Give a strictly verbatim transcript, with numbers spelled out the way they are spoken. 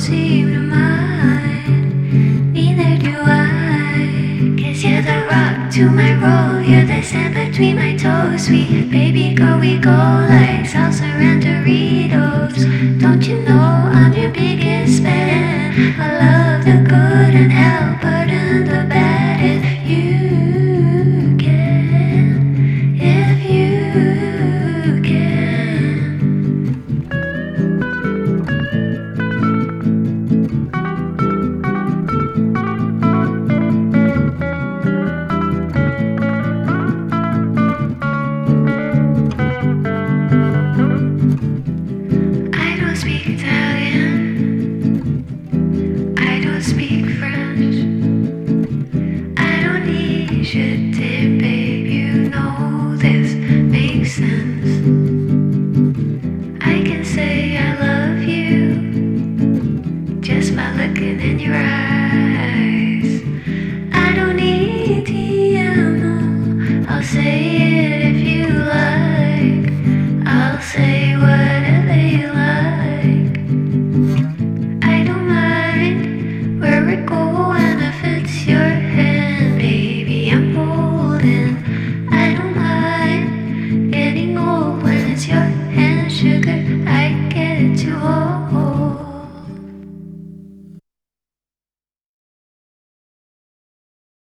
seem to mind. Neither do I. Guess you're the rock to my roll. You're the sand between my toes. Sweet baby girl, we go like salsa and Doritos. Don't you know I'm your biggest fan? I love the good and hell, but in the bad if you can. If you can. I don't speak Italian. I don't speak French. I don't need you, dear babe. You know this makes sense. I can say I love you just by looking in your eyes.